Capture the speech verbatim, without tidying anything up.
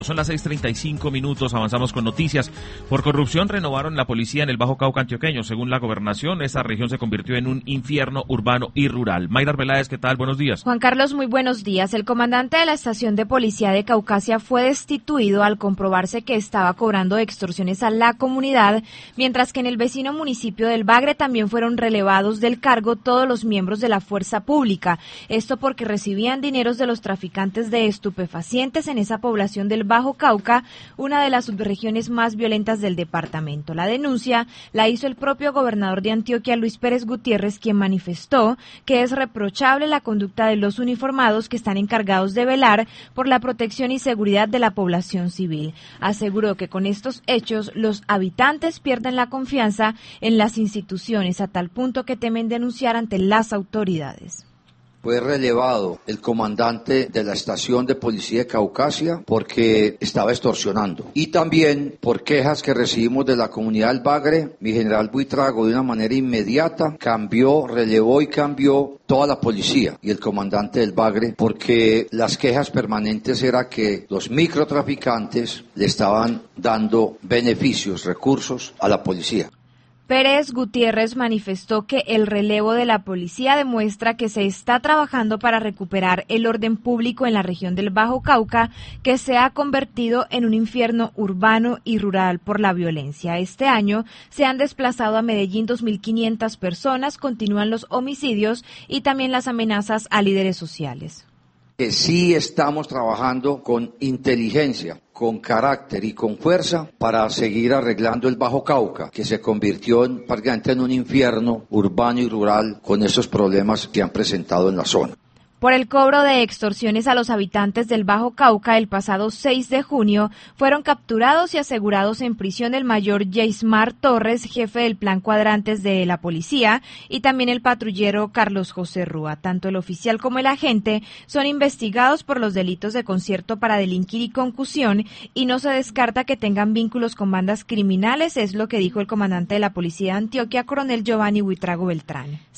Son las seis treinta y cinco minutos, avanzamos con noticias. Por corrupción renovaron la policía en el Bajo Cauca antioqueño. Según la gobernación, esta región se convirtió en un infierno urbano y rural. Mayra Arbeláez, ¿qué tal? Buenos días. Juan Carlos, muy buenos días. El comandante de la estación de policía de Caucasia fue destituido al comprobarse que estaba cobrando extorsiones a la comunidad, mientras que en el vecino municipio del Bagre también fueron relevados del cargo todos los miembros de la fuerza pública. Esto porque recibían dineros de los traficantes de estupefacientes en esa población del Bajo Cauca, una de las subregiones más violentas del departamento. La denuncia la hizo el propio gobernador de Antioquia, Luis Pérez Gutiérrez, quien manifestó que es reprochable la conducta de los uniformados que están encargados de velar por la protección y seguridad de la población civil. Aseguró que con estos hechos los habitantes pierden la confianza en las instituciones a tal punto que temen denunciar ante las autoridades. Fue relevado el comandante de la estación de policía de Caucasia porque estaba extorsionando. Y también por quejas que recibimos de la comunidad del Bagre, mi general Buitrago de una manera inmediata cambió, relevó y cambió toda la policía y el comandante del Bagre, porque las quejas permanentes era que los microtraficantes le estaban dando beneficios, recursos a la policía. Pérez Gutiérrez manifestó que el relevo de la policía demuestra que se está trabajando para recuperar el orden público en la región del Bajo Cauca, que se ha convertido en un infierno urbano y rural por la violencia. Este año se han desplazado a Medellín dos mil quinientas personas, continúan los homicidios y también las amenazas a líderes sociales. Que sí estamos trabajando con inteligencia, con carácter y con fuerza para seguir arreglando el Bajo Cauca, que se convirtió en, prácticamente en un infierno urbano y rural con estos problemas que han presentado en la zona. Por el cobro de extorsiones a los habitantes del Bajo Cauca, el pasado seis de junio fueron capturados y asegurados en prisión el mayor Yeismar Torres, jefe del plan Cuadrantes de la policía, y también el patrullero Carlos José Rúa. Tanto el oficial como el agente son investigados por los delitos de concierto para delinquir y concusión, y no se descarta que tengan vínculos con bandas criminales, es lo que dijo el comandante de la policía de Antioquia, coronel Giovanni Buitrago Beltrán.